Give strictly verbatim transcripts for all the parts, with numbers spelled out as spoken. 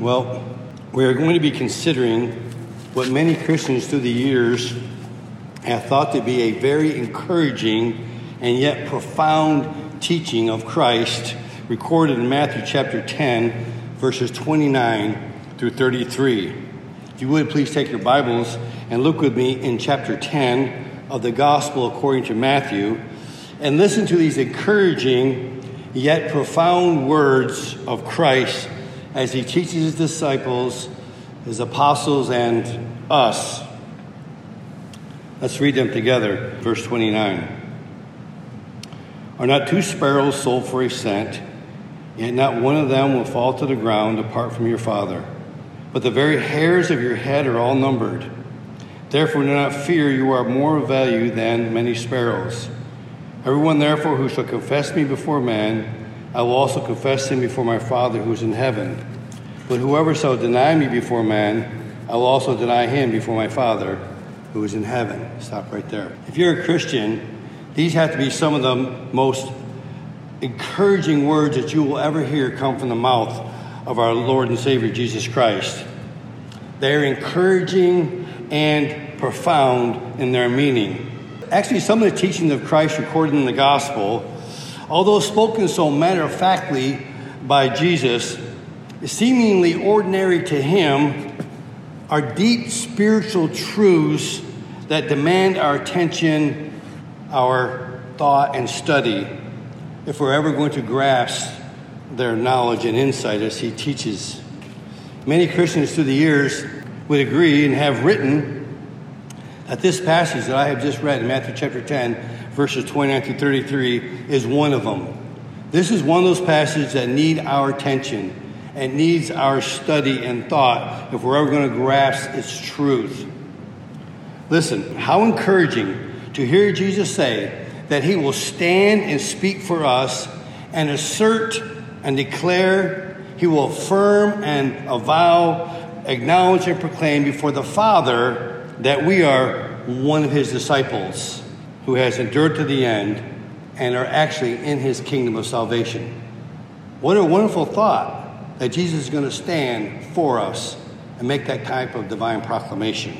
Well, we are going to be considering what many Christians through the years have thought to be a very encouraging and yet profound teaching of Christ, recorded in Matthew chapter ten, verses twenty-nine through thirty-three. If you would, please take your Bibles and look with me in chapter ten of the Gospel according to Matthew, and listen to these encouraging yet profound words of Christ as he teaches his disciples, his apostles, and us. Let's read them together. Verse twenty-nine. Are not two sparrows sold for a cent? Yet not one of them will fall to the ground apart from your Father. But the very hairs of your head are all numbered. Therefore do not fear, you are more of value than many sparrows. Everyone therefore who shall confess me before man, I will also confess him before my Father who is in heaven. But whoever shall deny me before man, I will also deny him before my Father who is in heaven. Stop right there. If you're a Christian, these have to be some of the most encouraging words that you will ever hear come from the mouth of our Lord and Savior Jesus Christ. They're encouraging and profound in their meaning. Actually, some of the teachings of Christ recorded in the Gospel, although spoken so matter-of-factly by Jesus, seemingly ordinary to him, are deep spiritual truths that demand our attention, our thought, and study if we're ever going to grasp their knowledge and insight as he teaches. Many Christians through the years would agree and have written that this passage that I have just read in Matthew chapter ten, verses twenty-nine through thirty-three, is one of them. This is one of those passages that need our attention and needs our study and thought if we're ever going to grasp its truth. Listen, how encouraging to hear Jesus say that he will stand and speak for us and assert and declare, he will affirm and avow, acknowledge and proclaim before the Father that we are one of his disciples who has endured to the end and are actually in his kingdom of salvation. What a wonderful thought that Jesus is going to stand for us and make that type of divine proclamation.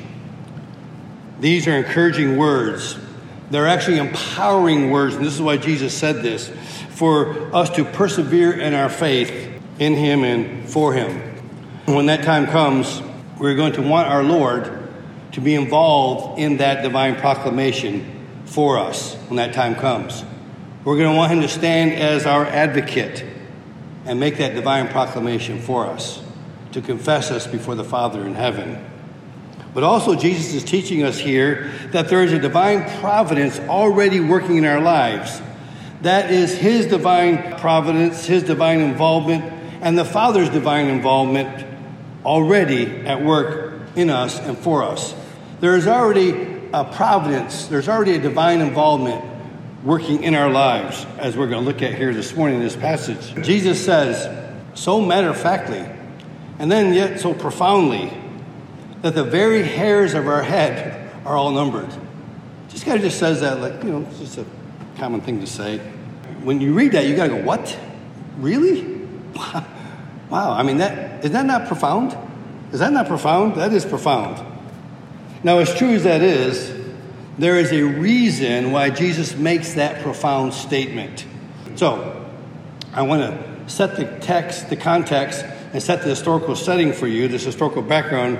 These are encouraging words. They're actually empowering words, and this is why Jesus said this, for us to persevere in our faith in him and for him. When that time comes, we're going to want our Lord to be involved in that divine proclamation for us when that time comes. We're going to want him to stand as our advocate and make that divine proclamation for us, to confess us before the Father in heaven. But also Jesus is teaching us here that there is a divine providence already working in our lives. That is his divine providence, his divine involvement, and the Father's divine involvement already at work in us and for us. There is already a providence, there's already a divine involvement working in our lives, as we're going to look at here this morning in this passage. Jesus says, so matter-of-factly, and then yet so profoundly, that the very hairs of our head are all numbered. This guy just says that like, you know, it's just a common thing to say. When you read that, you got to go, what? Really? Wow, I mean, that is that not profound? Is that not profound? That is profound. Now, as true as that is, there is a reason why Jesus makes that profound statement. So, I want to set the text, the context, and set the historical setting for you, this historical background,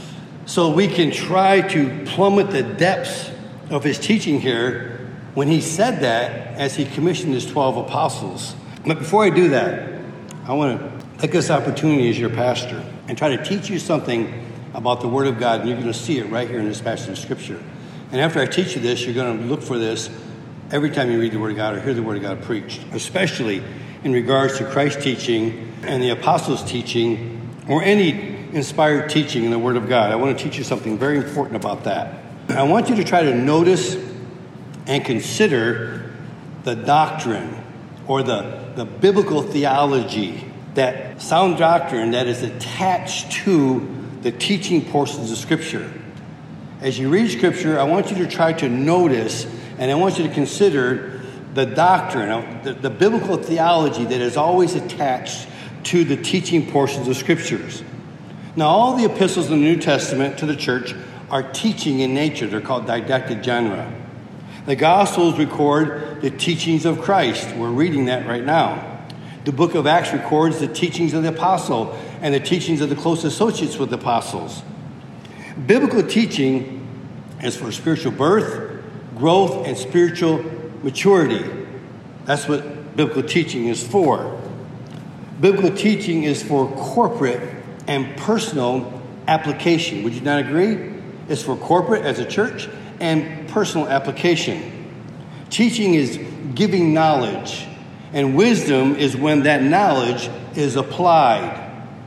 so we can try to plummet the depths of his teaching here when he said that as he commissioned his twelve apostles. But before I do that, I want to take this opportunity as your pastor and try to teach you something about the Word of God, and you're going to see it right here in this passage of Scripture. And after I teach you this, you're going to look for this every time you read the Word of God or hear the Word of God preached, especially in regards to Christ's teaching and the apostles' teaching or any inspired teaching in the Word of God. I want to teach you something very important about that. I want you to try to notice and consider the doctrine or the, the biblical theology, that sound doctrine that is attached to the teaching portions of Scripture. As you read Scripture, I want you to try to notice, and I want you to consider the doctrine, the, the biblical theology that is always attached to the teaching portions of Scriptures. Now, all the epistles in the New Testament to the church are teaching in nature. They're called didactic genre. The Gospels record the teachings of Christ. We're reading that right now. The book of Acts records the teachings of the apostle and the teachings of the close associates with the apostles. Biblical teaching is for spiritual birth, growth, and spiritual maturity. That's what biblical teaching is for. Biblical teaching is for corporate and personal application. Would you not agree? It's for corporate as a church and personal application. Teaching is giving knowledge, and wisdom is when that knowledge is applied.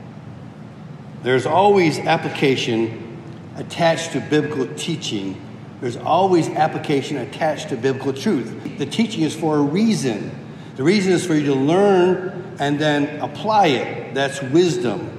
There's always application attached to biblical teaching. There's always application attached to biblical truth. The teaching is for a reason. The reason is for you to learn and then apply it. That's wisdom.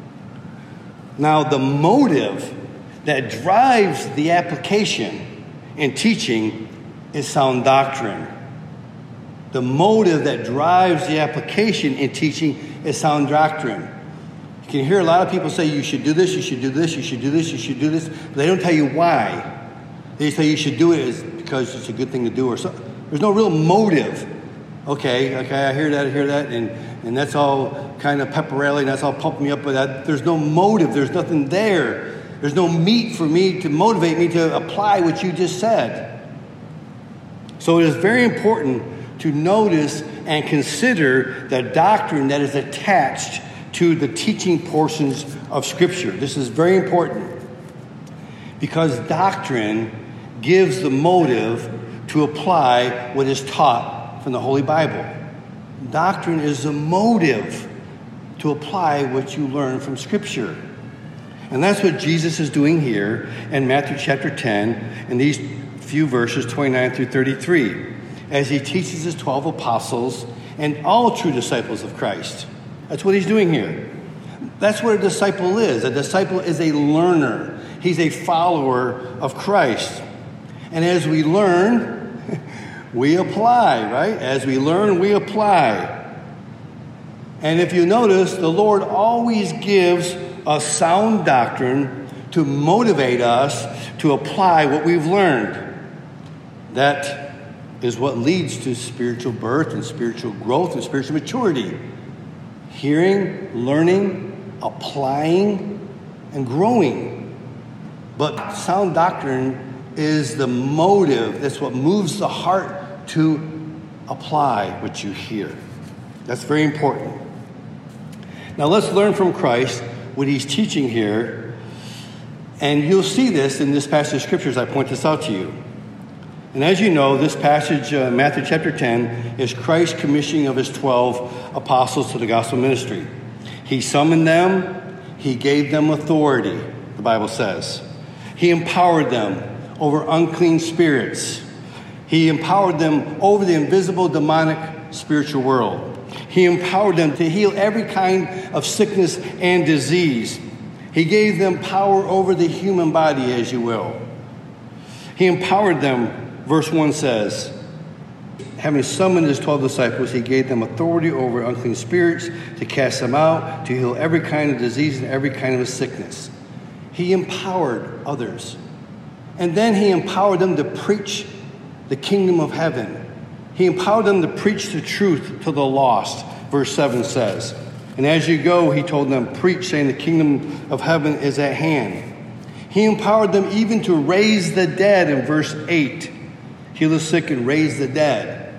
Now, the motive that drives the application in teaching is sound doctrine. The motive that drives the application in teaching is sound doctrine. You can hear a lot of people say you should do this, you should do this, you should do this, you should do this, but they don't tell you why. They say you should do it is because it's a good thing to do or something. There's no real motive. Okay, okay, I hear that, I hear that, and, and that's all kind of pepperelli, and that's all pumping me up, but that, there's no motive, there's nothing there. There's no meat for me to motivate me to apply what you just said. So it is very important to notice and consider the doctrine that is attached to the teaching portions of Scripture. This is very important because doctrine gives the motive to apply what is taught from the Holy Bible. Doctrine is the motive to apply what you learn from Scripture. And that's what Jesus is doing here in Matthew chapter ten in these few verses, twenty-nine through thirty-three, as he teaches his twelve apostles and all true disciples of Christ. That's what he's doing here. That's what a disciple is. A disciple is a learner. He's a follower of Christ. And as we learn, we apply, right? As we learn, we apply. And if you notice, the Lord always gives a sound doctrine to motivate us to apply what we've learned. That is what leads to spiritual birth and spiritual growth and spiritual maturity. Hearing, learning, applying, and growing. But sound doctrine is the motive. That's what moves the heart to apply what you hear. That's very important. Now let's learn from Christ what he's teaching here. And you'll see this in this passage of Scripture as I point this out to you. And as you know, this passage, uh, Matthew chapter ten, is Christ's commissioning of his twelve apostles to the gospel ministry. He summoned them. He gave them authority, the Bible says. He empowered them over unclean spirits. He empowered them over the invisible demonic spiritual world. He empowered them to heal every kind of sickness and disease. He gave them power over the human body, as you will. He empowered them, verse one says, having summoned his twelve disciples, he gave them authority over unclean spirits to cast them out, to heal every kind of disease and every kind of sickness. He empowered others. And then he empowered them to preach the kingdom of heaven. He empowered them to preach the truth to the lost, verse seven says. And as you go, he told them, preach, saying the kingdom of heaven is at hand. He empowered them even to raise the dead in verse eight. Heal the sick and raise the dead.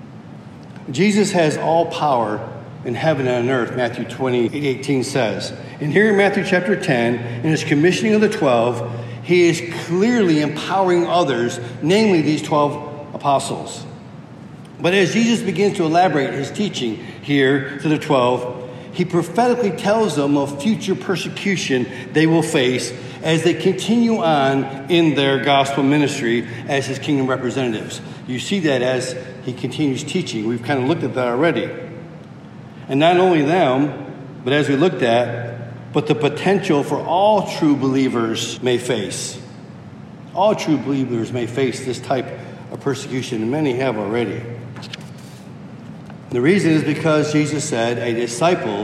Jesus has all power in heaven and on earth, Matthew twenty-eight eighteen says. And here in Matthew chapter ten, in his commissioning of the twelve, he is clearly empowering others, namely these twelve apostles. But as Jesus begins to elaborate his teaching here to the twelve, he prophetically tells them of future persecution they will face as they continue on in their gospel ministry as his kingdom representatives. You see that as he continues teaching. We've kind of looked at that already. And not only them, but as we looked at, but the potential for all true believers may face. All true believers may face this type of persecution, and many have already. The reason is because Jesus said a disciple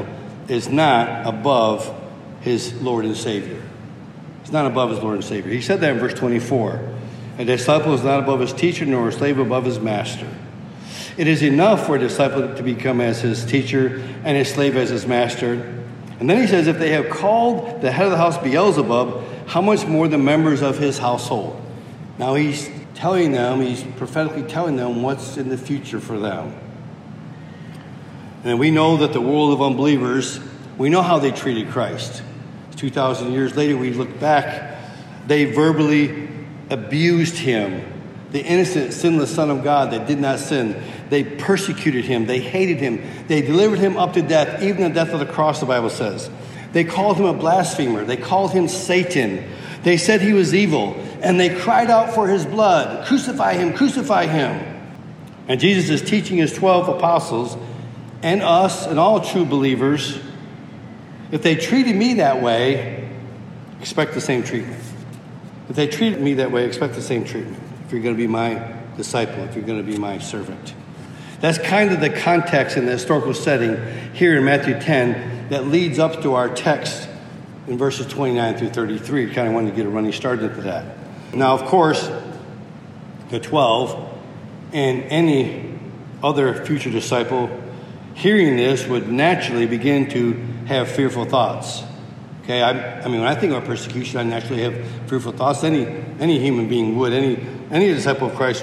is not above his Lord and Savior. He's not above his Lord and Savior. He said that in verse twenty-four. A disciple is not above his teacher, nor a slave above his master. It is enough for a disciple to become as his teacher and his slave as his master. And then he says, if they have called the head of the house Beelzebub, how much more the members of his household? Now he's telling them, he's prophetically telling them what's in the future for them. And we know that the world of unbelievers, we know how they treated Christ. two thousand years later, we look back, they verbally abused him, the innocent, sinless Son of God that did not sin. They persecuted him. They hated him. They delivered him up to death, even the death of the cross, the Bible says. They called him a blasphemer. They called him Satan. They said he was evil, and they cried out for his blood. Crucify him, crucify him. And Jesus is teaching his twelve apostles and us and all true believers, if they treated me that way, expect the same treatment. If they treated me that way, expect the same treatment. If you're going to be my disciple, if you're going to be my servant. That's kind of the context and the historical setting here in Matthew ten that leads up to our text in verses twenty-nine through thirty-three. I kind of wanted to get a running start into that. Now, of course, the twelve and any other future disciple hearing this would naturally begin to have fearful thoughts. Okay, I, I mean, when I think about persecution, I naturally have fearful thoughts. Any any human being would, any any disciple of Christ.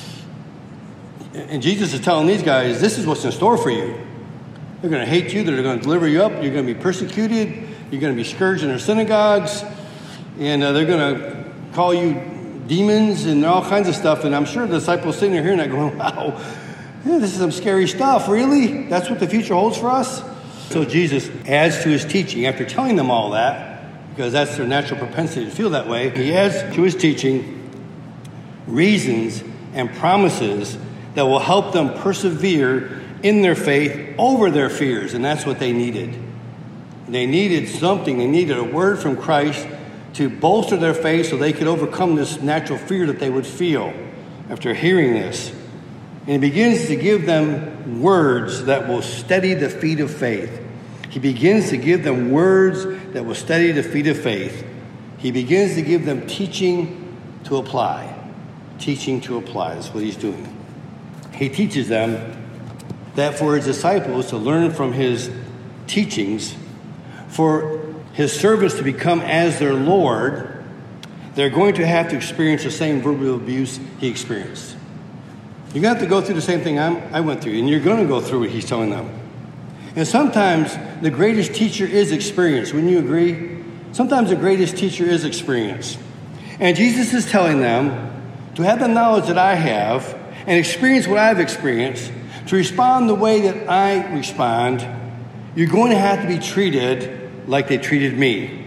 And Jesus is telling these guys, this is what's in store for you. They're going to hate you. They're going to deliver you up. You're going to be persecuted. You're going to be scourged in their synagogues. And uh, they're going to call you demons and all kinds of stuff. And I'm sure the disciples sitting there hearing that going, wow, yeah, this is some scary stuff. Really? That's what the future holds for us? So Jesus adds to his teaching, after telling them all that, because that's their natural propensity to feel that way, he adds to his teaching reasons and promises that will help them persevere in their faith over their fears. And that's what they needed. They needed something. They needed a word from Christ to bolster their faith so they could overcome this natural fear that they would feel after hearing this. And he begins to give them words that will steady the feet of faith. He begins to give them words that will steady the feet of faith. He begins to give them teaching to apply. Teaching to apply. That's what he's doing. He teaches them that for his disciples to learn from his teachings, for his servants to become as their Lord, they're going to have to experience the same verbal abuse he experienced. You're going to have to go through the same thing I'm, I went through, and you're going to go through what he's telling them. And sometimes the greatest teacher is experience. Wouldn't you agree? Sometimes the greatest teacher is experience. And Jesus is telling them to have the knowledge that I have and experience what I've experienced, to respond the way that I respond, you're going to have to be treated like they treated me.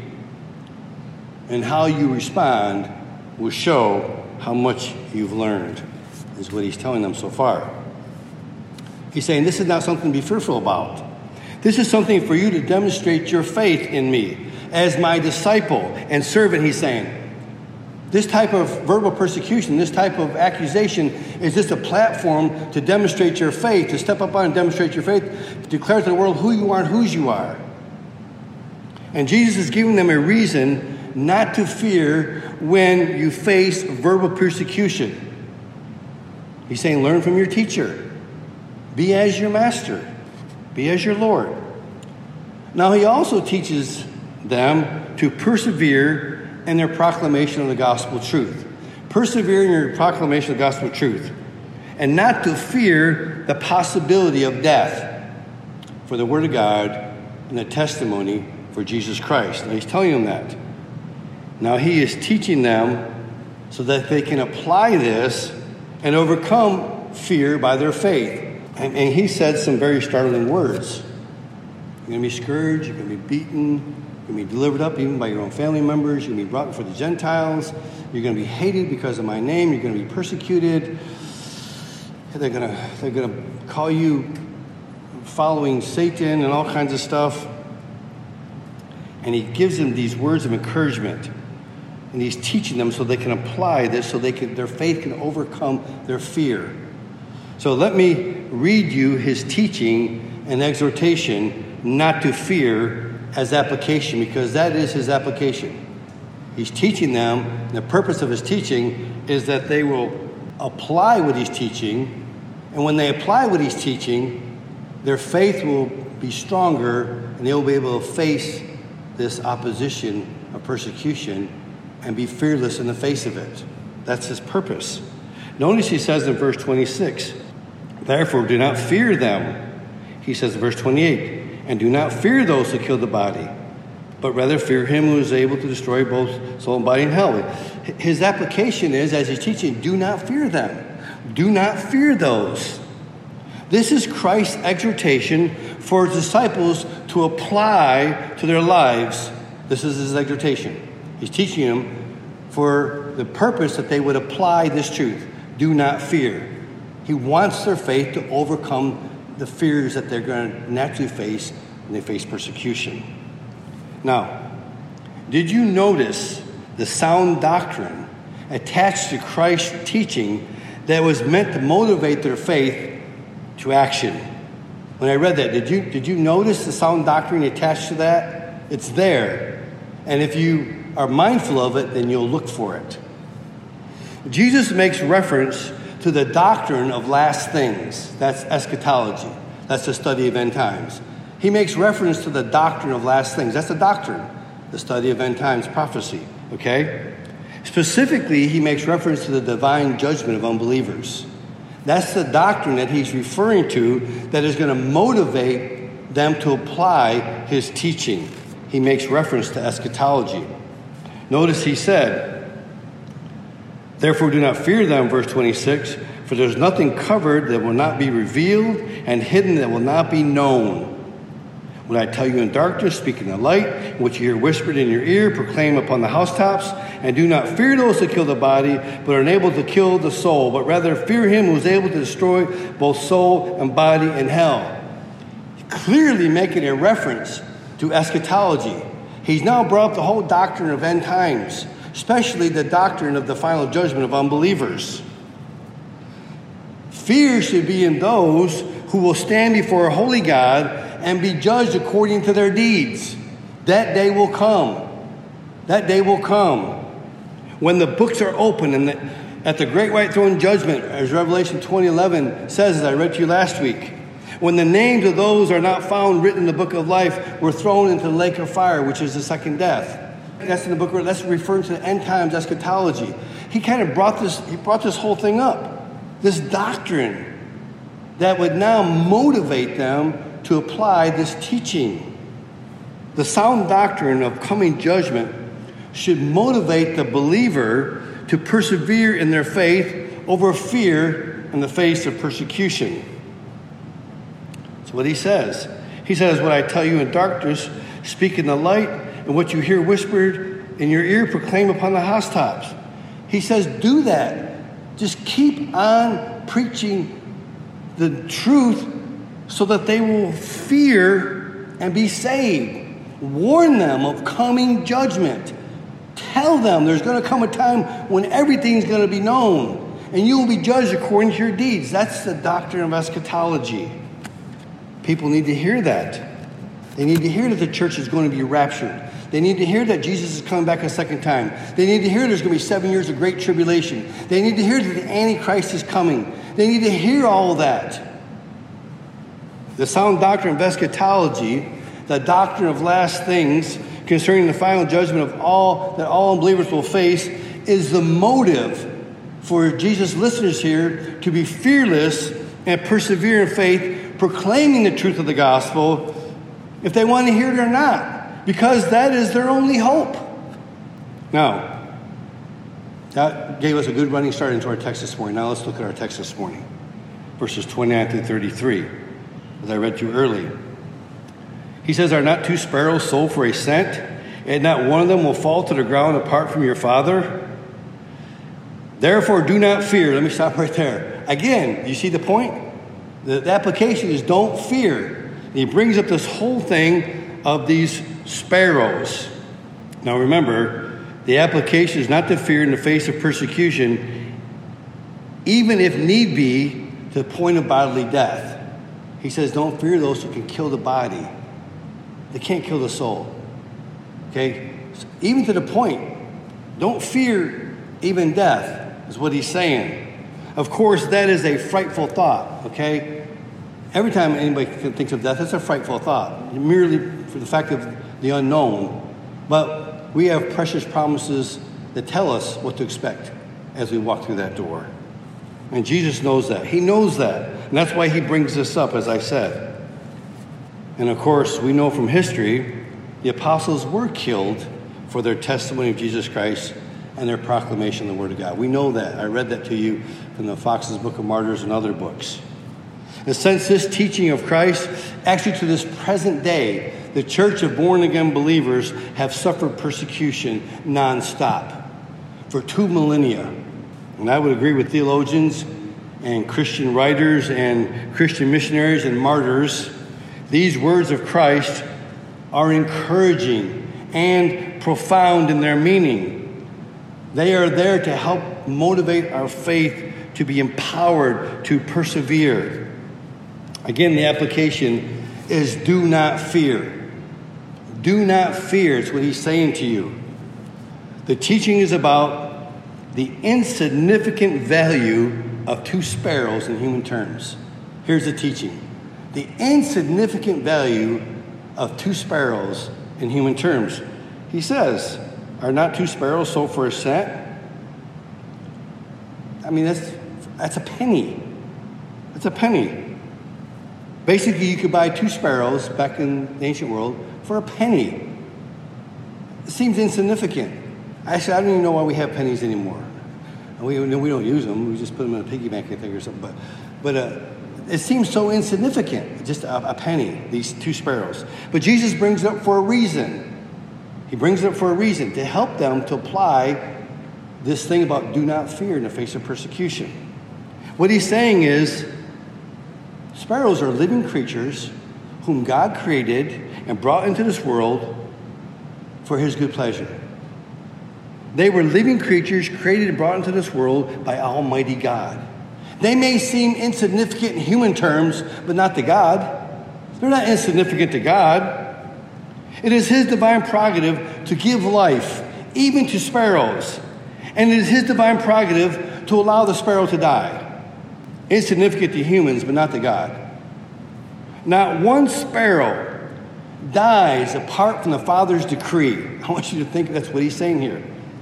And how you respond will show how much you've learned, is what he's telling them so far. He's saying this is not something to be fearful about. This is something for you to demonstrate your faith in me as my disciple and servant, he's saying. This type of verbal persecution, this type of accusation is just a platform to demonstrate your faith, to step up on and demonstrate your faith, to declare to the world who you are and whose you are. And Jesus is giving them a reason not to fear when you face verbal persecution. He's saying, learn from your teacher. Be as your master. Be as your Lord. Now, he also teaches them to persevere in their proclamation of the gospel truth. Persevere in your proclamation of the gospel truth. And not to fear the possibility of death for the word of God and the testimony for Jesus Christ. Now, he's telling them that. Now, he is teaching them so that they can apply this and overcome fear by their faith. And, and he said some very startling words. You're going to be scourged, you're going to be beaten, you're going to be delivered up even by your own family members, you're going to be brought before the Gentiles, you're going to be hated because of my name, you're going to be persecuted. They're going to, they're going to call you following Satan and all kinds of stuff. And he gives them these words of encouragement. And he's teaching them so they can apply this, so they can, their faith can overcome their fear. So let me read you his teaching and exhortation not to fear as application, because that is his application. He's teaching them, and the purpose of his teaching is that they will apply what he's teaching, and when they apply what he's teaching, their faith will be stronger, and they'll be able to face this opposition of persecution and be fearless in the face of it. That's his purpose. Notice he says in verse twenty-six, therefore do not fear them. He says in verse twenty-eight, and do not fear those who kill the body, but rather fear him who is able to destroy both soul and body in hell. His application is, as he's teaching, do not fear them. Do not fear those. This is Christ's exhortation for his disciples to apply to their lives. This is his exhortation. He's teaching them for the purpose that they would apply this truth. Do not fear. He wants their faith to overcome the fears that they're going to naturally face when they face persecution. Now, did you notice the sound doctrine attached to Christ's teaching that was meant to motivate their faith to action? When I read that, did you did you notice the sound doctrine attached to that? It's there. And if you are mindful of it, then you'll look for it. Jesus makes reference to the doctrine of last things. That's eschatology. That's the study of end times. He makes reference to the doctrine of last things. That's the doctrine, the study of end times prophecy. Okay? Specifically, he makes reference to the divine judgment of unbelievers. That's the doctrine that he's referring to that is going to motivate them to apply his teaching. He makes reference to eschatology. Notice he said, therefore do not fear them, verse twenty-six, for there's nothing covered that will not be revealed, and hidden that will not be known. When I tell you in darkness, speak in the light, which you hear whispered in your ear, proclaim upon the housetops, and do not fear those who kill the body, but are unable to kill the soul, but rather fear him who is able to destroy both soul and body in hell. Clearly making a reference to eschatology. He's now brought up the whole doctrine of end times, especially the doctrine of the final judgment of unbelievers. Fear should be in those who will stand before a holy God and be judged according to their deeds. That day will come. That day will come. When the books are open and the, at the great white throne judgment, as Revelation twenty eleven says, as I read to you last week, when the names of those are not found written in the book of life were thrown into the lake of fire, which is the second death. That's in the book where that's referring to the end times eschatology. He kind of brought this, he brought this whole thing up. This doctrine that would now motivate them to apply this teaching. The sound doctrine of coming judgment should motivate the believer to persevere in their faith over fear in the face of persecution. That's what he says. He says, what I tell you in darkness, speak in the light, and what you hear whispered in your ear, proclaim upon the housetops. He says, do that. Just keep on preaching the truth so that they will fear and be saved. Warn them of coming judgment. Tell them there's going to come a time when everything's going to be known and you will be judged according to your deeds. That's the doctrine of eschatology. People need to hear that. They need to hear that the church is going to be raptured. They need to hear that Jesus is coming back a second time. They need to hear there's going to be seven years of great tribulation. They need to hear that the Antichrist is coming. They need to hear all of that. The sound doctrine of eschatology, the doctrine of last things concerning the final judgment of all that all unbelievers will face, is the motive for Jesus' listeners here to be fearless and persevere in faith, proclaiming the truth of the gospel, if they want to hear it or not, because that is their only hope. Now, that gave us a good running start into our text this morning. Now let's look at our text this morning. Verses twenty-nine through thirty-three, as I read to you earlier. He says, are not two sparrows sold for a cent, and not one of them will fall to the ground apart from your Father? Therefore do not fear. Let me stop right there. Again, do you see the point? The, the application is don't fear. And he brings up this whole thing of these sparrows. Now remember, the application is not to fear in the face of persecution, even if need be, to the point of bodily death. He says, don't fear those who can kill the body. they can't kill the soul. Okay? So even to the point, don't fear even death, is what he's saying. Of course, that is a frightful thought, okay? Every time anybody thinks of death, it's a frightful thought, merely for the fact of the unknown. But we have precious promises that tell us what to expect as we walk through that door. And Jesus knows that. He knows that. And that's why he brings this up, as I said. And of course, we know from history, the apostles were killed for their testimony of Jesus Christ and their proclamation of the Word of God. We know that. I read that to you from the Fox's Book of Martyrs and other books. And since this teaching of Christ, actually to this present day, the church of born-again believers have suffered persecution nonstop for two millennia. And I would agree with theologians and Christian writers and Christian missionaries and martyrs. These words of Christ are encouraging and profound in their meaning. They are there to help motivate our faith to be empowered to persevere. Again, the application is do not fear. Do not fear. It's what he's saying to you. The teaching is about the insignificant value of two sparrows in human terms. Here's the teaching. The insignificant value of two sparrows in human terms. He says, are not two sparrows sold for a cent? I mean, that's that's a penny. That's a penny. Basically, you could buy two sparrows back in the ancient world for a penny. It seems insignificant. Actually, I don't even know why we have pennies anymore. We, we don't use them. We just put them in a piggy bank, I think, or something. But, but uh, it seems so insignificant, just a, a penny, these two sparrows. But Jesus brings it up for a reason. He brings it up for a reason, to help them to apply this thing about do not fear in the face of persecution. What he's saying is, sparrows are living creatures whom God created and brought into this world for his good pleasure. They were living creatures created and brought into this world by Almighty God. They may seem insignificant in human terms, but not to God. They're not insignificant to God. It is his divine prerogative to give life, even to sparrows. And it is his divine prerogative to allow the sparrow to die. Insignificant to humans, but not to God. Not one sparrow dies apart from the Father's decree. I want you to think that's what he's saying here.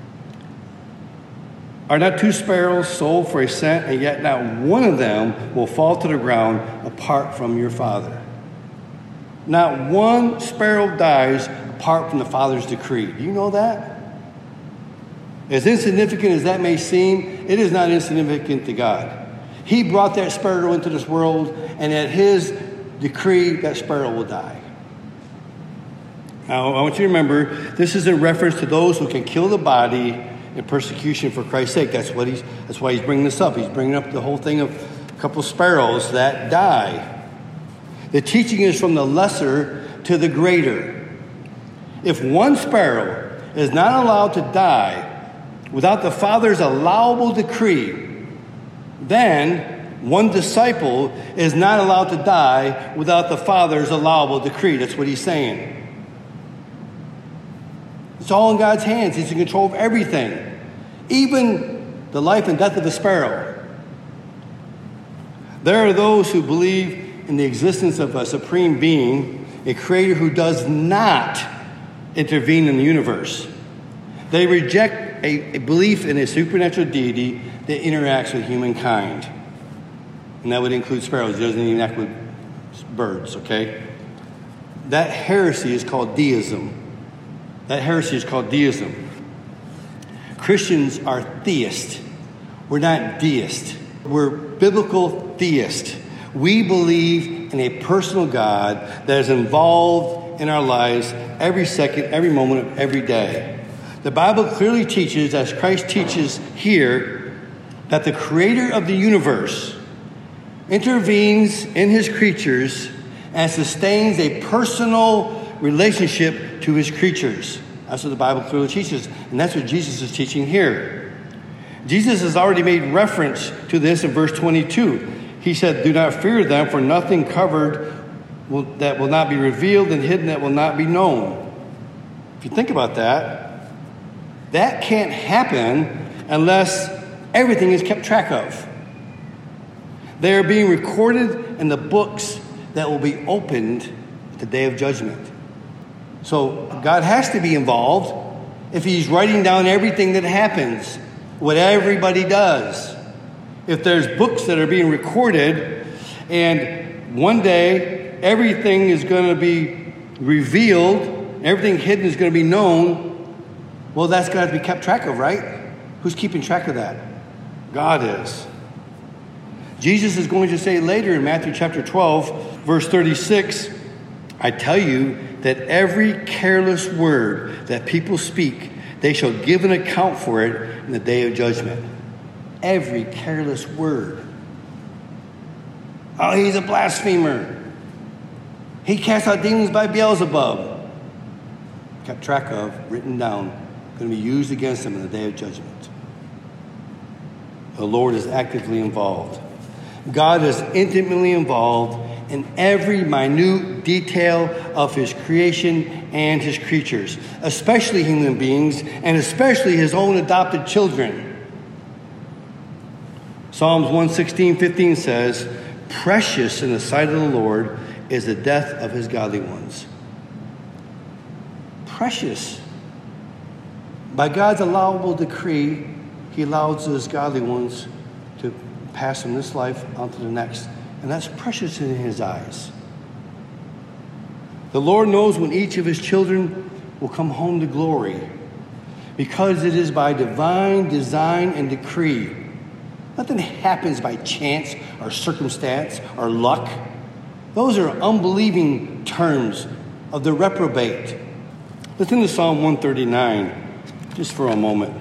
Are not two sparrows sold for a cent, and yet not one of them will fall to the ground apart from your Father? Not one sparrow dies apart from the Father's decree. Do you know that? As insignificant as that may seem, it is not insignificant to God. He brought that sparrow into this world, and at his decree, that sparrow will die. Now, I want you to remember, this is in reference to those who can kill the body in persecution for Christ's sake. That's what he's. That's why he's bringing this up. He's bringing up the whole thing of a couple of sparrows that die. The teaching is from the lesser to the greater. If one sparrow is not allowed to die without the Father's allowable decree, then one disciple is not allowed to die without the Father's allowable decree. That's what he's saying. It's all in God's hands. He's in control of everything, even the life and death of the sparrow. There are those who believe in the existence of a supreme being, a creator who does not intervene in the universe. They reject a, a belief in a supernatural deity that interacts with humankind. And that would include sparrows. He doesn't even act with birds, okay? That heresy is called deism. That heresy is called deism. Christians are theists. We're not deists. We're biblical theists. We believe in a personal God that is involved in our lives every second, every moment of every day. The Bible clearly teaches, as Christ teaches here, that the creator of the universe intervenes in his creatures and sustains a personal relationship to his creatures. That's what the Bible clearly teaches, and that's what Jesus is teaching here. Jesus has already made reference to this in verse twenty-two. He said, "Do not fear them, for nothing covered will, that will not be revealed, and hidden that will not be known. If you think about that, that can't happen unless everything is kept track of. They are being recorded in the books that will be opened at the day of judgment. So God has to be involved if he's writing down everything that happens, what everybody does. If there's books that are being recorded, and one day everything is going to be revealed, everything hidden is going to be known, well, that's got to be kept track of, right? Who's keeping track of that? God is. Jesus is going to say later in Matthew chapter twelve, verse thirty-six, I tell you that every careless word that people speak, they shall give an account for it in the day of judgment. Every careless word. Oh, he's a blasphemer. He casts out demons by Beelzebub. Kept track of, written down, going to be used against him in the day of judgment. The Lord is actively involved. God is intimately involved in every minute detail of his creation and his creatures, especially human beings, and especially his own adopted children. Psalms one sixteen, fifteen says, precious in the sight of the Lord is the death of his godly ones. Precious. By God's allowable decree, he allows his godly ones to pass from this life onto the next. And that's precious in his eyes. The Lord knows when each of his children will come home to glory, because it is by divine design and decree. Nothing happens by chance or circumstance or luck. Those are unbelieving terms of the reprobate. Listen to Psalm one thirty-nine just for a moment.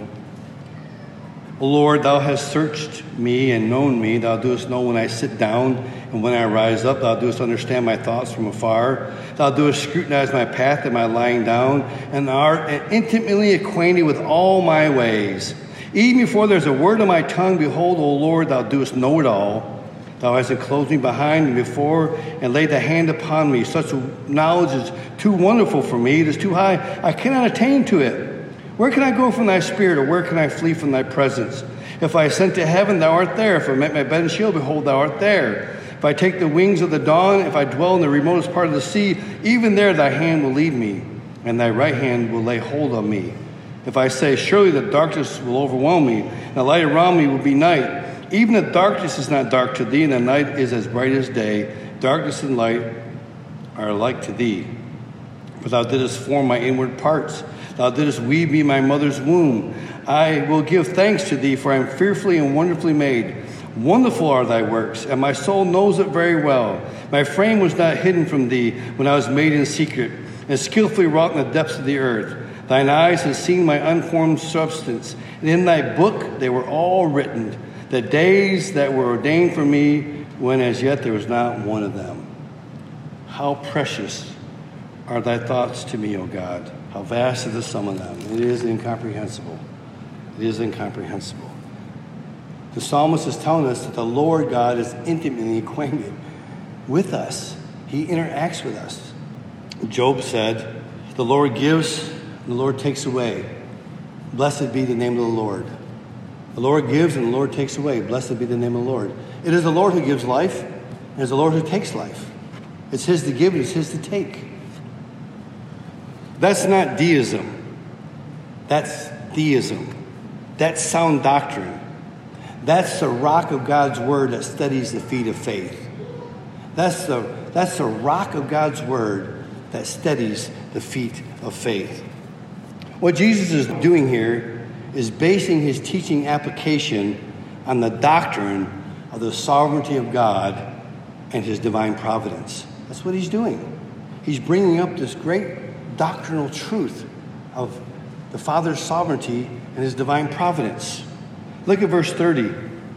O Lord, thou hast searched me and known me. Thou doest know when I sit down and when I rise up. Thou doest understand my thoughts from afar. Thou doest scrutinize my path and my lying down, and art intimately acquainted with all my ways. Even before there's a word on my tongue, behold, O Lord, thou doest know it all. Thou hast enclosed me behind and before, and laid the hand upon me. Such knowledge is too wonderful for me. It is too high. I cannot attain to it. Where can I go from thy spirit, or where can I flee from thy presence? If I ascend to heaven, thou art there. If I make my bed in Sheol, behold, thou art there. If I take the wings of the dawn, if I dwell in the remotest part of the sea, even there thy hand will lead me, and thy right hand will lay hold on me. If I say, surely the darkness will overwhelm me, and the light around me will be night. Even the darkness is not dark to thee, and the night is as bright as day. Darkness and light are alike to thee. For thou didst form my inward parts. Thou didst weave me in my mother's womb. I will give thanks to thee, for I am fearfully and wonderfully made. Wonderful are thy works, and my soul knows it very well. My frame was not hidden from thee when I was made in secret, and skillfully wrought in the depths of the earth. Thine eyes have seen my unformed substance, and in thy book they were all written, the days that were ordained for me, when as yet there was not one of them. How precious are thy thoughts to me, O God. How vast is the sum of them. It is incomprehensible. It is incomprehensible. The psalmist is telling us that the Lord God is intimately acquainted with us. He interacts with us. Job said, the Lord gives and the Lord takes away. Blessed be the name of the Lord. The Lord gives and the Lord takes away. Blessed be the name of the Lord. It is the Lord who gives life, and it is the Lord who takes life. It's his to give and it's his to take. That's not deism. That's theism. That's sound doctrine. That's the rock of God's word that steadies the feet of faith. That's the, that's the rock of God's word that steadies the feet of faith. What Jesus is doing here is basing his teaching application on the doctrine of the sovereignty of God and his divine providence. That's what he's doing. He's bringing up this great doctrinal truth of the Father's sovereignty and his divine providence. Look at verse thirty.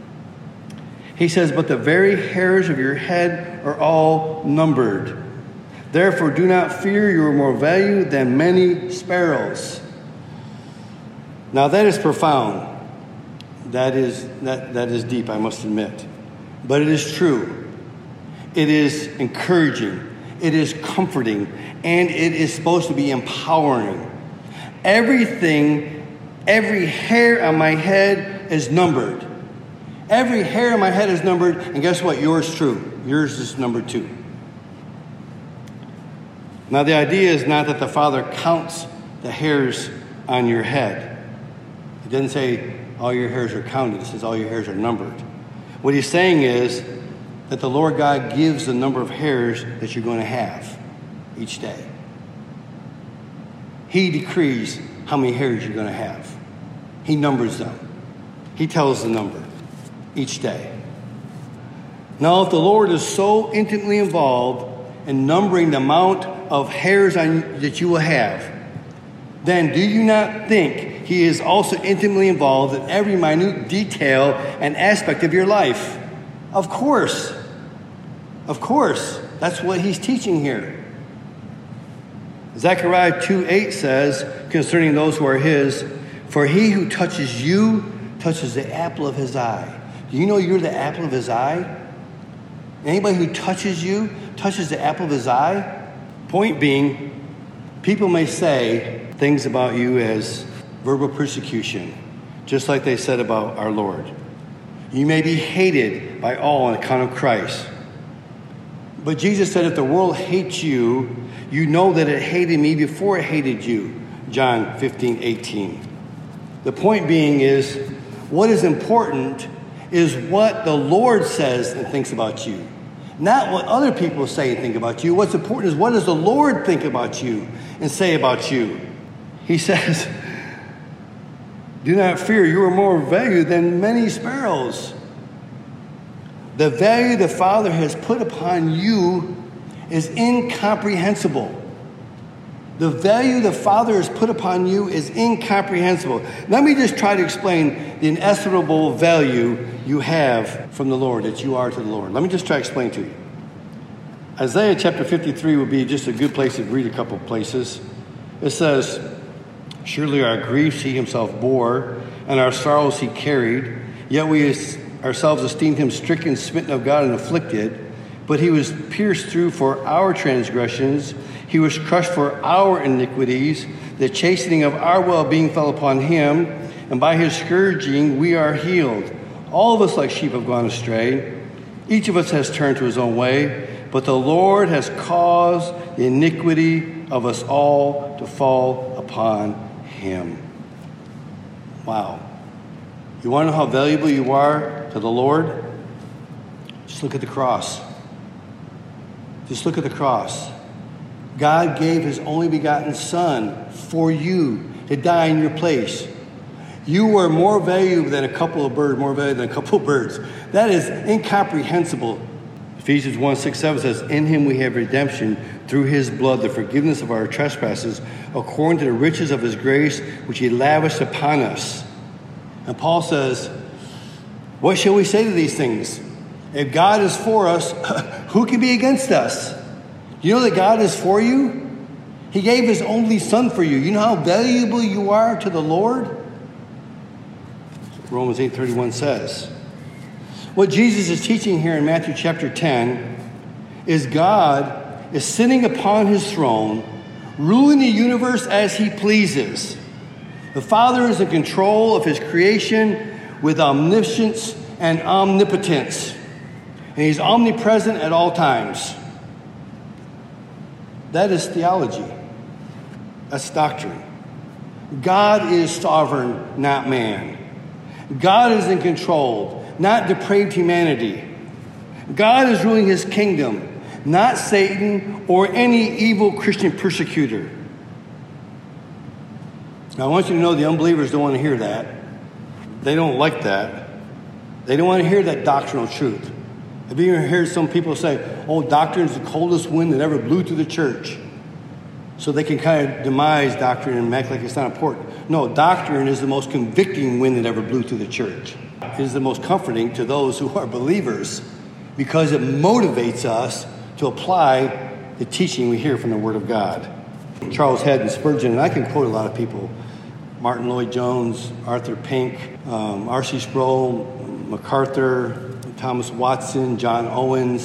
He says, but the very hairs of your head are all numbered. Therefore do not fear, you are more valuable than many sparrows. Now that is profound. That is, that, that is deep, I must admit. But it is true. It is encouraging. It it is comforting, and it is supposed to be empowering. Everything, every hair on my head is numbered. Every hair on my head is numbered, and guess what? Yours is true. Yours is numbered too. Now, the idea is not that the Father counts the hairs on your head. It doesn't say all your hairs are counted. It says all your hairs are numbered. What he's saying is that the Lord God gives the number of hairs that you're going to have each day. He decrees how many hairs you're going to have. He numbers them. He tells the number each day. Now, if the Lord is so intimately involved in numbering the amount of hairs on, that you will have, then do you not think he is also intimately involved in every minute detail and aspect of your life? Of course. Of course. That's what he's teaching here. Zechariah two eight says concerning those who are his, for he who touches you touches the apple of his eye. Do you know you're the apple of his eye? Anybody who touches you touches the apple of his eye. Point being, people may say things about you as verbal persecution, just like they said about our Lord. You may be hated by all on account of Christ. But Jesus said, if the world hates you, you know that it hated me before it hated you. John fifteen eighteen. The point being is, what is important is what the Lord says and thinks about you. Not what other people say and think about you. What's important is what does the Lord think about you and say about you. He says, do not fear, you are more valued than many sparrows. The value the Father has put upon you is incomprehensible. The value the Father has put upon you is incomprehensible. Let me just try to explain the inestimable value you have from the Lord, that you are to the Lord. Let me just try to explain to you. Isaiah chapter fifty-three would be just a good place to read a couple of places. It says, surely our griefs he himself bore, and our sorrows he carried, yet we ourselves esteemed him stricken, smitten of God, and afflicted. But he was pierced through for our transgressions. He was crushed for our iniquities. The chastening of our well-being fell upon him, and by his scourging we are healed. All of us like sheep have gone astray. Each of us has turned to his own way, but the Lord has caused the iniquity of us all to fall upon him. Wow. You want to know how valuable you are to the Lord? Just look at the cross. Just look at the cross. God gave his only begotten Son for you to die in your place. You are more valuable than a couple of birds, more valuable than a couple of birds. That is incomprehensible. Ephesians one, six, seven says, in him we have redemption through his blood, the forgiveness of our trespasses, according to the riches of his grace, which he lavished upon us. And Paul says, what shall we say to these things? If God is for us, who can be against us? You know that God is for you? He gave his only Son for you. You know how valuable you are to the Lord? Romans eight thirty-one says. What Jesus is teaching here in Matthew chapter ten is God is sitting upon his throne, ruling the universe as he pleases. The Father is in control of his creation with omniscience and omnipotence. And he's omnipresent at all times. That is theology. That's doctrine. God is sovereign, not man. God is in control, not depraved humanity. God is ruling his kingdom, not Satan or any evil Christian persecutor. Now, I want you to know the unbelievers don't want to hear that. They don't like that. They don't want to hear that doctrinal truth. Have you ever heard some people say, oh, doctrine is the coldest wind that ever blew through the church? So they can kind of demise doctrine and act like it's not important. No, doctrine is the most convicting wind that ever blew through the church. It is the most comforting to those who are believers because it motivates us to apply the teaching we hear from the Word of God. Charles Haddon Spurgeon, and I can quote a lot of people, Martin Lloyd-Jones, Arthur Pink, um, R C Sproul, MacArthur, Thomas Watson, John Owens,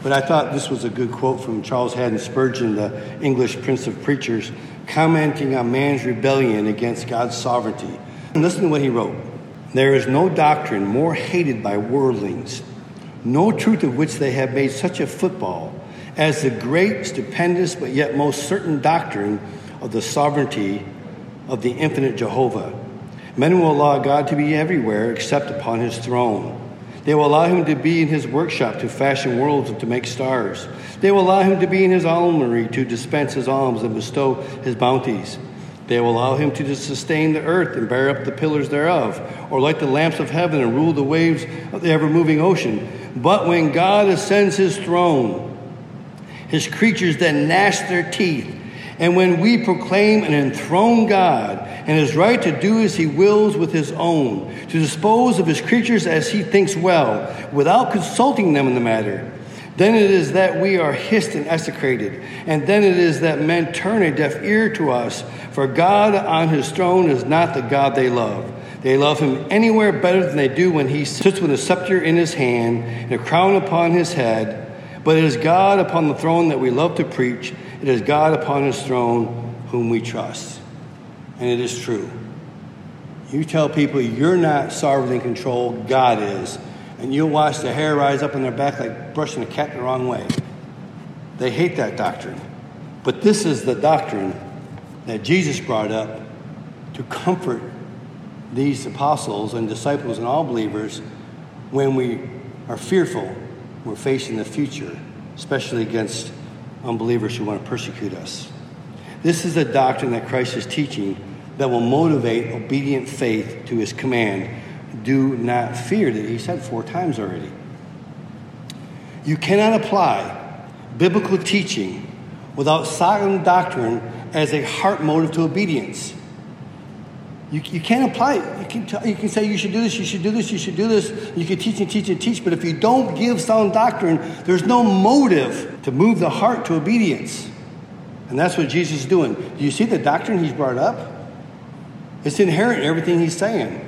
But I thought this was a good quote from Charles Haddon Spurgeon, the English Prince of Preachers, commenting on man's rebellion against God's sovereignty. And listen to what he wrote. There is no doctrine more hated by worldlings, no truth of which they have made such a football, as the great, stupendous, but yet most certain doctrine of the sovereignty of the infinite Jehovah. Men will allow God to be everywhere except upon his throne. They will allow him to be in his workshop to fashion worlds and to make stars. They will allow him to be in his almanac to dispense his alms and bestow his bounties. They will allow him to sustain the earth and bear up the pillars thereof, or light the lamps of heaven and rule the waves of the ever-moving ocean. But when God ascends his throne, his creatures then gnash their teeth. And when we proclaim an enthroned God and his right to do as he wills with his own, to dispose of his creatures as he thinks well, without consulting them in the matter, then it is that we are hissed and execrated. And then it is that men turn a deaf ear to us. For God on his throne is not the God they love. They love him anywhere better than they do when he sits with a scepter in his hand and a crown upon his head. But it is God upon the throne that we love to preach. It is God upon his throne whom we trust. And it is true. You tell people you're not sovereign in control, God is. And you'll watch the hair rise up on their back like brushing a cat the wrong way. They hate that doctrine. But this is the doctrine that Jesus brought up to comfort these apostles and disciples and all believers when we are fearful we're facing the future, especially against unbelievers who want to persecute us. This is a doctrine that Christ is teaching that will motivate obedient faith to his command. Do not fear, that he said four times already. You cannot apply biblical teaching without sound doctrine as a heart motive to obedience. You, you can't apply it. You can, t- you can say you should do this, you should do this, you should do this. You can teach and teach and teach, but if you don't give sound doctrine, there's no motive to move the heart to obedience. And that's what Jesus is doing. Do you see the doctrine he's brought up? It's inherent in everything he's saying.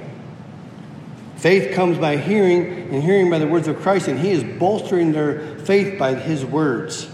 Faith comes by hearing, and hearing by the words of Christ, and he is bolstering their faith by his words.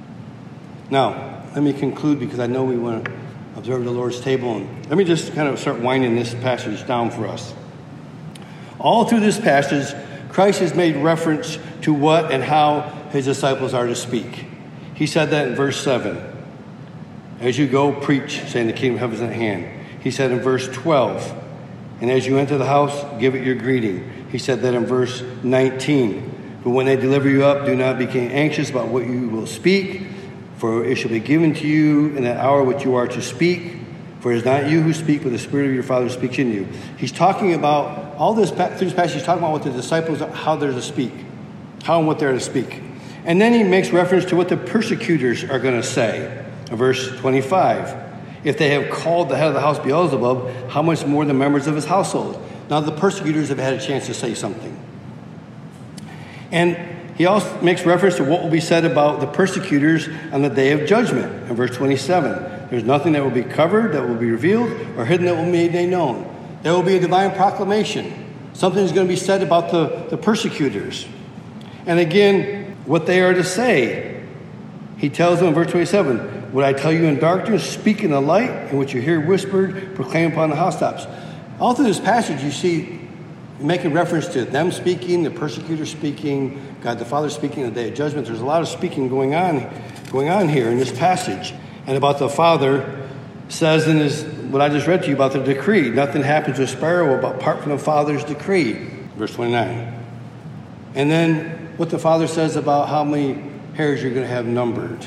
Now, let me conclude because I know we want to observe the Lord's table. And let me just kind of start winding this passage down for us. All through this passage, Christ has made reference to what and how his disciples are to speak. He said that in verse seven. As you go, preach, saying the kingdom of heaven is at hand. He said in verse twelve, and as you enter the house, give it your greeting. He said that in verse nineteen. But when they deliver you up, do not be anxious about what you will speak, for it shall be given to you in that hour what you are to speak. For it is not you who speak, but the Spirit of your Father speaks in you. He's talking about, all this, through this passage, he's talking about what the disciples, how they're to speak. How and what they're to speak. And then he makes reference to what the persecutors are going to say. In verse twenty-five. If they have called the head of the house Beelzebub, how much more the members of his household? Now the persecutors have had a chance to say something. And he also makes reference to what will be said about the persecutors on the day of judgment. In verse twenty-seven, there's nothing that will be covered, that will be revealed, or hidden that will be made known. There will be a divine proclamation. Something is going to be said about the, the persecutors. And again, what they are to say. He tells them in verse twenty-seven, what I tell you in darkness, speak in the light, and what you hear whispered, proclaim upon the housetops. All through this passage, you see making reference to them speaking, the persecutors speaking, God the Father speaking in the day of judgment. There's a lot of speaking going on, going on here in this passage. And about the Father says in his, what I just read to you about the decree, nothing happens to a sparrow apart from the Father's decree. Verse twenty-nine. And then what the Father says about how many hairs you're going to have numbered.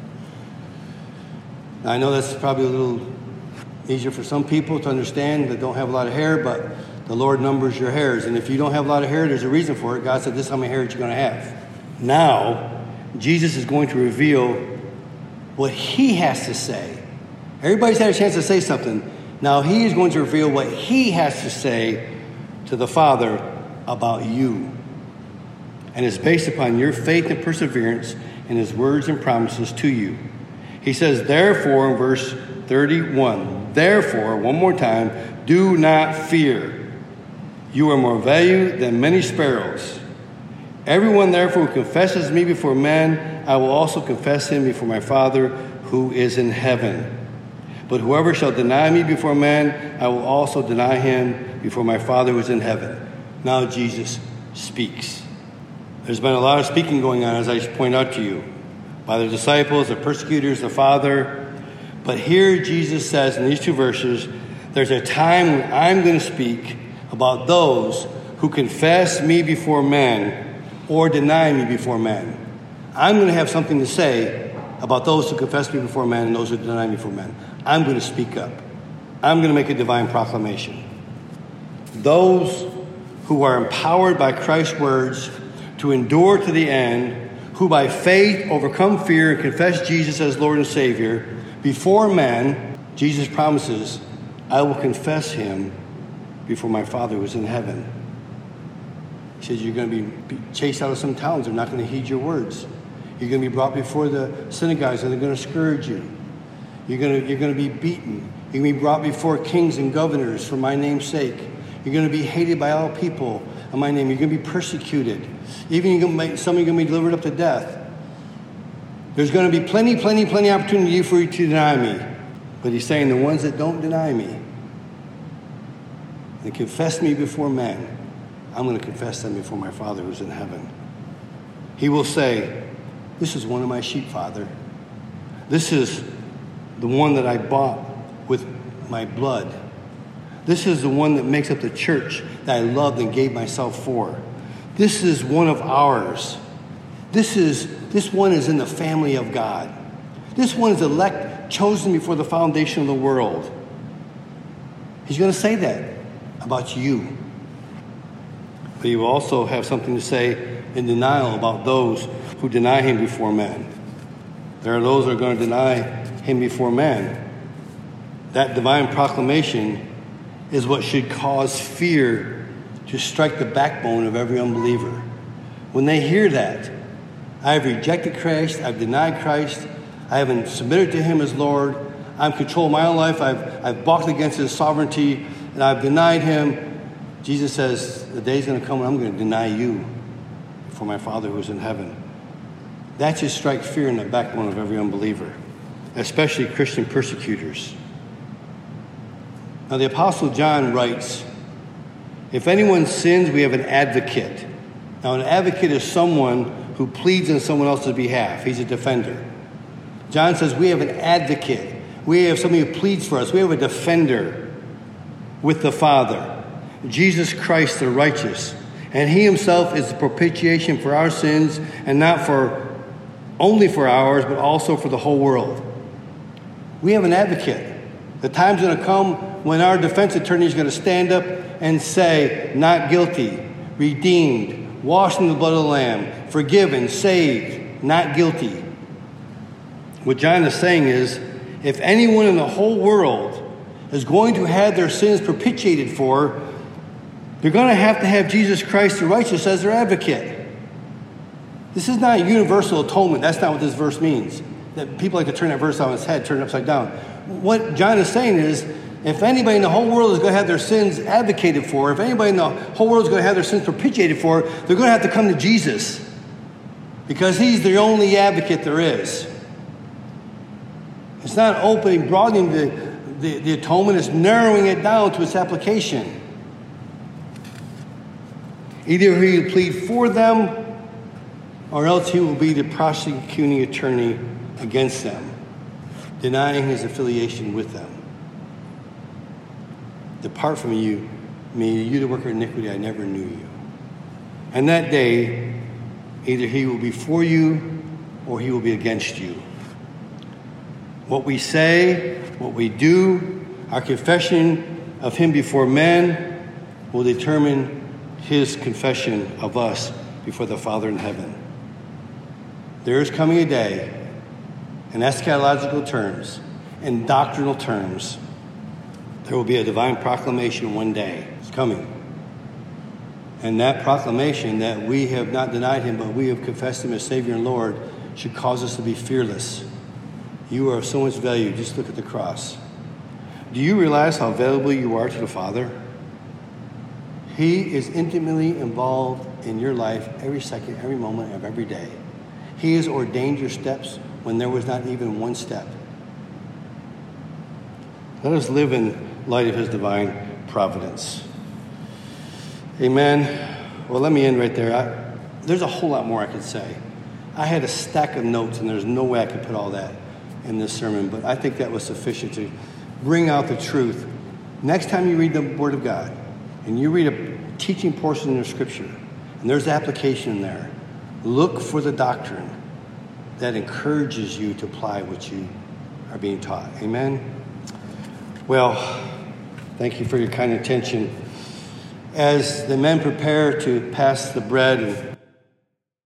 Now, I know that's probably a little easier for some people to understand that don't have a lot of hair, but the Lord numbers your hairs. And if you don't have a lot of hair, there's a reason for it. God said, this is how many hairs you're going to have. Now, Jesus is going to reveal what he has to say. Everybody's had a chance to say something. Now, he is going to reveal what he has to say to the Father about you. And it's based upon your faith and perseverance in his words and promises to you. He says, therefore, in verse thirty-one, therefore, one more time, do not fear. You are more valuable than many sparrows. Everyone, therefore, who confesses me before men, I will also confess him before my Father who is in heaven. But whoever shall deny me before men, I will also deny him before my Father who is in heaven. Now Jesus speaks. There's been a lot of speaking going on, as I point out to you, by the disciples, the persecutors, the Father. But here Jesus says in these two verses, there's a time when I'm going to speak about those who confess me before men or deny me before men. I'm going to have something to say about those who confess me before men and those who deny me before men. I'm going to speak up. I'm going to make a divine proclamation. Those who are empowered by Christ's words to endure to the end, who by faith overcome fear and confess Jesus as Lord and Savior before men, Jesus promises, I will confess him before my Father who is in heaven. He says you're going to be chased out of some towns. They're not going to heed your words. You're going to be brought before the synagogues and they're going to scourge you. You're going to, you're going to be beaten. You're going to be brought before kings and governors for my name's sake. You're going to be hated by all people on my name. You're going to be persecuted. Even you're going to make, some of you are going to be delivered up to death. There's going to be plenty, plenty, plenty opportunity for you to deny me. But he's saying the ones that don't deny me and confess me before men, I'm going to confess them before my Father who's in heaven. He will say, this is one of my sheep, Father. This is the one that I bought with my blood. This is the one that makes up the church that I loved and gave myself for. This is one of ours. This is this one is in the family of God. This one is elect, chosen before the foundation of the world. He's going to say that about you. But he will also have something to say in denial about those who deny him before men. There are those who are going to deny him before men. That divine proclamation is what should cause fear to strike the backbone of every unbeliever. When they hear that, I have rejected Christ, I've denied Christ, I haven't submitted to him as Lord, I'm controlling my own life, I've, I've balked against his sovereignty, and I've denied him. Jesus says, the day's going to come when I'm going to deny you for my Father who's in heaven. That should strike fear in the backbone of every unbeliever, especially Christian persecutors. Now the Apostle John writes, if anyone sins, we have an advocate. Now an advocate is someone who pleads on someone else's behalf. He's a defender. John says we have an advocate. We have somebody who pleads for us. We have a defender with the Father, Jesus Christ the righteous. And he himself is the propitiation for our sins, and not for only for ours, but also for the whole world. We have an advocate. The time's going to come when our defense attorney is going to stand up and say, not guilty, redeemed, washed in the blood of the Lamb, forgiven, saved, not guilty. What John is saying is, if anyone in the whole world is going to have their sins propitiated for, they're going to have to have Jesus Christ the righteous as their advocate. This is not a universal atonement. That's not what this verse means. That people like to turn that verse on its head, turn it upside down. What John is saying is, if anybody in the whole world is going to have their sins advocated for, if anybody in the whole world is going to have their sins propitiated for, they're going to have to come to Jesus, because he's the only advocate there is. It's not opening, broadening the, the, the atonement, it's narrowing it down to its application. Either he will plead for them, or else he will be the prosecuting attorney against them, denying his affiliation with them. Depart from you, me, you the worker of iniquity, I never knew you. And that day, either he will be for you, or he will be against you. What we say, what we do, our confession of him before men will determine his confession of us before the Father in heaven. There is coming a day, in eschatological terms, in doctrinal terms, there will be a divine proclamation one day. It's coming. And that proclamation that we have not denied him, but we have confessed him as Savior and Lord, should cause us to be fearless. You are of so much value. Just look at the cross. Do you realize how valuable you are to the Father? He is intimately involved in your life every second, every moment of every day. He has ordained your steps when there was not even one step. Let us live in light of his divine providence. Amen. Well, let me end right there. I, there's a whole lot more I could say. I had a stack of notes, and there's no way I could put all that in this sermon, but I think that was sufficient to bring out the truth. Next time you read the Word of God, and you read a teaching portion of Scripture, and there's application in there, look for the doctrine that encourages you to apply what you are being taught. Amen? Well, thank you for your kind attention. As the men prepare to pass the bread and